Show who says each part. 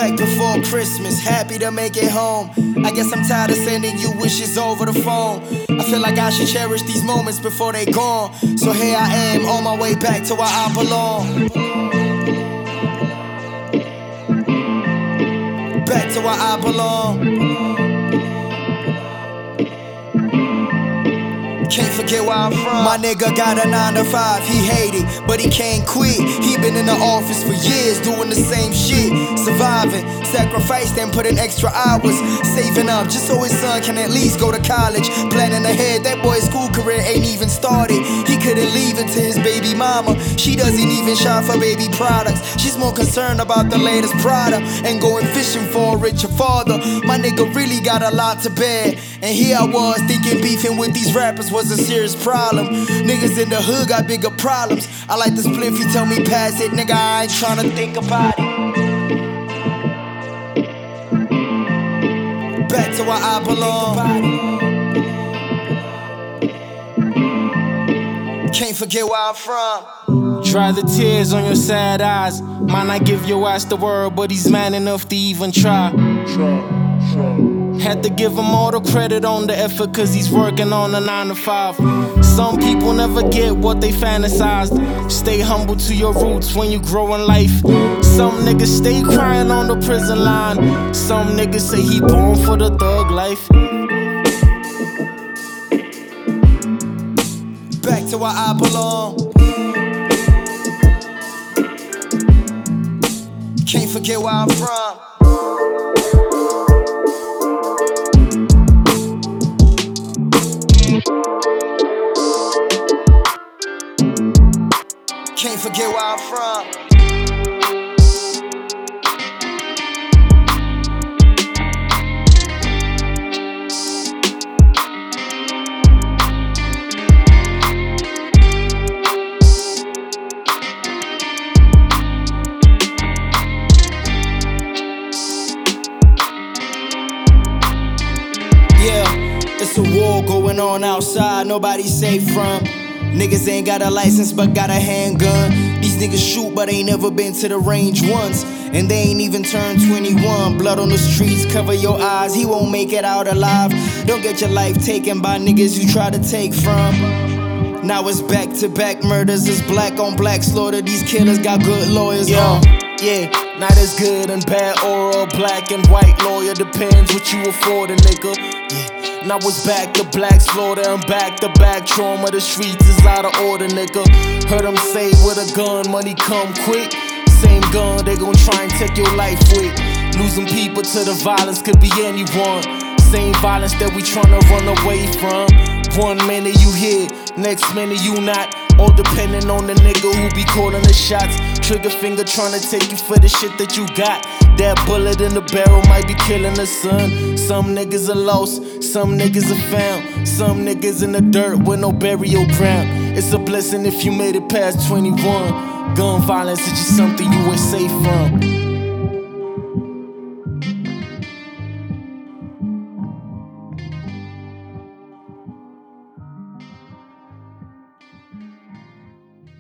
Speaker 1: back before Christmas, happy to make it home. I guess I'm tired of sending you wishes over the phone. I feel like I should cherish these moments before they gone. So here I am, on my way back to where I belong. Back to where I belong. Can't forget where I'm from. My nigga got a 9 to 5, he hate it, but he can't quit. He been in the office for years, doing the same shit. Surviving, sacrificed and put in extra hours. Saving up just so his son can at least go to college. Planning ahead, that boy's school career ain't even started. He couldn't leave it to his baby mama. She doesn't even shop for baby products. She's more concerned about the latest Prada and going fishing for a richer father. My nigga really got a lot to bear, and here I was thinking beefing with these rappers was a serious problem. Niggas in the hood got bigger problems. I like the spliff, you tell me pass it, nigga, I ain't tryna think about it. Back to where I belong. Can't forget where I'm from.
Speaker 2: Dry the tears on your sad eyes. Might not give your ass the world, but he's man enough to even try. Had to give him all the credit on the effort, cause he's working on a 9 to 5. Some people never get what they fantasized. Stay humble to your roots when you grow in life. Some niggas stay crying on the prison line. Some niggas say he born for the thug life.
Speaker 1: Back to where I belong. Can't forget where I'm from. Can't forget where I'm from. Yeah, it's a war going on outside, nobody's safe from. Niggas ain't got a license but got a handgun. These niggas shoot but ain't never been to the range once, and they ain't even turned 21. Blood on the streets, cover your eyes, he won't make it out alive. Don't get your life taken by niggas you try to take from. Now it's back to back murders, it's black on black slaughter. These killers got good lawyers.
Speaker 2: Yeah, not as good and bad or a black and white lawyer, depends what you afford a nigga. Yeah. Now it's back to black slaughter and back to back trauma. The streets is out of order, nigga. Heard them say with a gun, money come quick. Same gun, they gon' try and take your life with. Losing people to the violence could be anyone. Same violence that we tryna run away from. 1 minute you here, next minute you not. All depending on the nigga who be calling the shots. Trigger finger tryna take you for the shit that you got. That bullet in the barrel might be killing the son. Some niggas are lost, some niggas are found. Some niggas in the dirt with no burial ground. It's a blessing if you made it past 21. Gun violence is just something you ain't safe from.